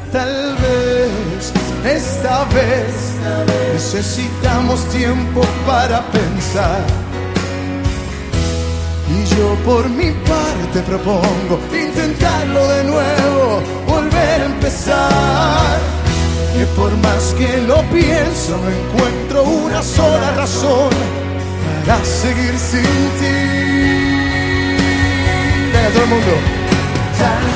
Tal vez, esta vez, necesitamos tiempo para pensar. Y yo por mi parte propongo intentarlo de nuevo, volver a empezar. Que por más que lo pienso, no encuentro una sola razón para seguir sin ti. Venga todo el mundo.